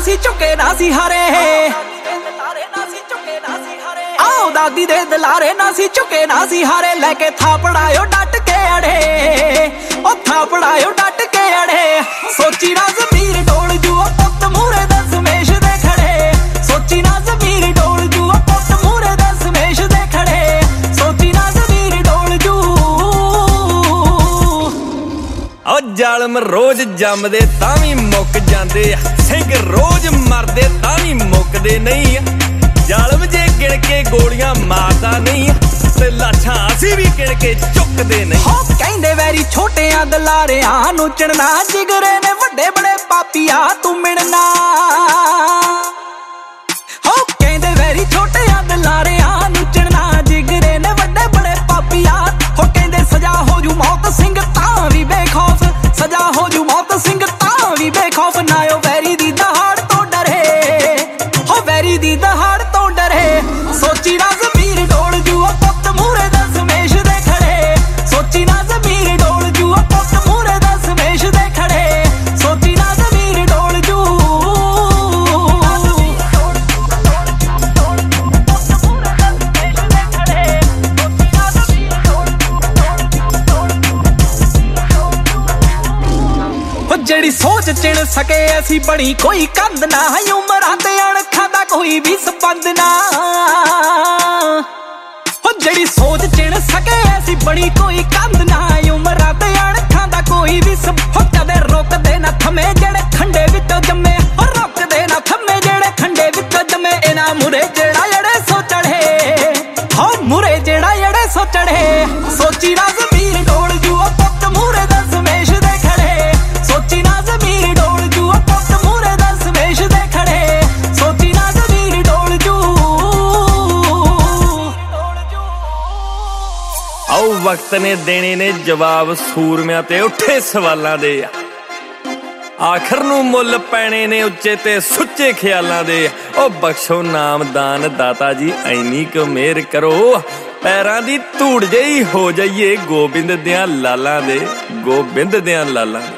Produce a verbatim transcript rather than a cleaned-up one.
ਸੀ ਝੁਕੇ ਨਾ ਸੀ ਹਾਰੇ, ਆਓ ਦਾਦੀ ਦੇ ਦਲਾਰੇ ਨਾ ਸੀ ਝੁਕੇ ਨਾ ਸੀ ਹਾਰੇ। ਲੈ ਕੇ ਥਾਪੜਾਇਓ ਡਟ ਕੇ ਅੜੇ, ਉਹ ਥਾਪੜਾਇਓ ਡਟ ਕੇ ਅੜੇ। ਸੋਚੀ ਨਾ ਜ਼ਮੀਰ ਡੋਲ ਜੂ ਉਹ ਪੁੱਤ ਮੂਹਰੇ ਦਸਮੇਸ਼ ਦੇ ਖੜੇ, ਸੋਚੀ ਨਾ ਜ਼ਮੀਰ ਡੋਲ ਜੂ ਉਹ ਪੁੱਤ ਮੂਹਰੇ ਦਸਮੇਸ਼ ਦੇ ਖੜੇ, ਸੋਚੀ ਨਾ ਜ਼ਮੀਰ ਡੋਲ ਜੂ। ਉਹ ਜ਼ਾਲਮ ਰੋਜ਼ ਜੰਮਦੇ ਤਾਂ ਵੀ ਮੁੱਕ ਜਾਂਦੇ ਆ, ਸਿੰਘ ਰੋਜ਼ ਮਰਦੇ ਤਾਂ ਵੀ ਮੁੱਕਦੇ ਨਹੀਂ ਆ। ਜ਼ਾਲਮ ਜੇ ਗਿਣ ਕੇ ਗੋਲੀਆਂ ਮਾਰਦਾ ਨਹੀਂ ਤੇ ਲਾਸ਼ਾਂ ਅਸੀਂ ਵੀ ਗਿਣ ਕੇ ਚੁੱਕਦੇ ਨਹੀਂ। ਹੋ ਕਹਿੰਦੇ ਵੈਰੀ ਛੋਟਿਆਂ ਦਲਾਰਿਆਂ ਨੂੰ ਚਿਣਨਾ, ਜਿਗਰੇ ਨੇ ਵੱਡੇ ਬੜੇ ਪਾਪੀਆ ਤੂੰ ਮਿਲਣਾ। ਹੋ ਕਹਿੰਦੇ ਵੈਰੀ ਛੋਟਿਆਂ ਦਲਾਰਿਆਂ ਨੂੰ ਚਿਣਨਾ, ਜਿਗਰੇ ਨੇ ਵੱਡੇ ਬੜੇ ਪਾਪੀਆ। ਹੋ ਕਹਿੰਦੇ ਸਜ਼ਾ ਹੋ ਜੂ ਮੌਤ ਸਿੰਘ ਤਾਂ ਵੀ ਬੇਖੌਫ, ਸਜ਼ਾ ਹੋ ਜੂ ਮੌਤ ਸਿੰਘ ਤਾਂ ਵੀ ਬੇਖੌਫ। ਨਾ ਉਹ ਵੈਰੀ ਦੀ ਦਹਾੜ ਤੋਂ ਡਰੇ, ਹੋ ਵੈਰੀ ਦੀ ਦਹਾੜ ਤੋਂ ਡਰੇ। ਸੋਚੀ ਨਾ ਜ਼ਮੀਰ ਡੋਲ ਜੂ ਉਹ ਪੁੱਤ ਮੂਹਰੇ ਦਸਮੇਸ਼ ਦੇ ਖੜੇ, ਸੋਚੀ ਨਾ ਜ਼ਮੀਰ ਡੋਲ ਜੂ ਉਹ ਪੁੱਤ ਮੂਹਰੇ ਦਸਮੇਸ਼ ਦੇ ਖੜੇ, ਸੋਚੀ ਨਾ ਜ਼ਮੀਰ ਡੋਲ ਜੂ। ਜਿਹੜੀ ਸੋਚ ਚਿਣ ਸਕੇ ਅਸੀਂ ਬਣੀ ਕੋਈ ਕੰਧ ਨਾ, ਉਮਰਾਂ ਤੇ ਅਣਖਾਂ ਦਾ ਕੋਈ ਵੀ ਸਬੰਧ ਨਾ। ਜਿਹੜੀ ਸੋਚ ਚਿਣ ਸਕੇ ਅਸੀਂ ਬਣੀ ਕੋਈ ਕੰਧ ਨਾ, ਉਮਰਾਂ ਤੇ ਅਣਖਾਂ ਦਾ ਕੋਈ ਵੀ ਸਬੰਧ। ਕਦੇ ਰੁਕਦੇ ਨਾ ਥੰਮੇ ਜਿਹੜੇ ਖੰਡੇ ਵਿੱਚੋਂ ਜੰਮੇ, ਰੁਕਦੇ ਨਾ ਥੰਮੇ ਜਿਹੜੇ ਖੰਡੇ ਵਿੱਚੋਂ ਜੰਮੇ। ਇਹਨਾਂ ਮੁਰੇ ਜਿਹੜਾ ਜਿਹੜੇ ਸੋ ਚੜੇ, ਹੋ ਮੁਰੇ ਜਿਹੜਾ ਜਿਹੜੇ ਸੋ ਚੜੇ। ਸੋਚੀ ਨਾ ਜ਼ਮੀਰ ਡੋਲ ਜੂ ਉਹ ਪੁੱਤ ਮੂਹਰੇ ਦਸਮੇਸ਼ ਦੇ ਖੜੇ, ਸੋਚੀ ਨਾ ਜ਼ਮੀਰ ਡੋਲ ਜੂ ਉਹ ਪੁੱਤ ਮੂਹਰੇ ਦਸਮੇਸ਼ ਦੇ ਖੜੇ, ਸੋਚੀ ਨਾ ਜ਼ਮੀਰ ਡੋਲ ਜੂ। ਆਓ ਵਕਤ ਨੇ ਦੇਣੇ ਨੇ ਜਵਾਬ ਸੂਰਮਿਆਂ ਤੇ ਉੱਠੇ ਸਵਾਲਾਂ ਦੇ, ਆਖਰ ਨੂੰ ਮੁੱਲ ਪੈਣੇ ਨੇ ਉੱਚੇ ਤੇ ਸੁੱਚੇ ਖਿਆਲਾਂ ਦੇ। ਉਹ ਬਖਸ਼ੋ ਨਾਮਦਾਨ ਦਾਤਾ ਜੀ ਐਨੀ ਕੁ ਮਿਹਰ ਕਰੋ, ਪੈਰਾਂ ਦੀ ਧੂੜ ਜਿਹੀ ਹੋ ਜਾਈਏ ਗੋਬਿੰਦ ਦਿਆਂ ਲਾਲਾਂ ਦੇ, ਗੋਬਿੰਦ ਦਿਆਂ ਲਾਲਾਂ ਦੇ।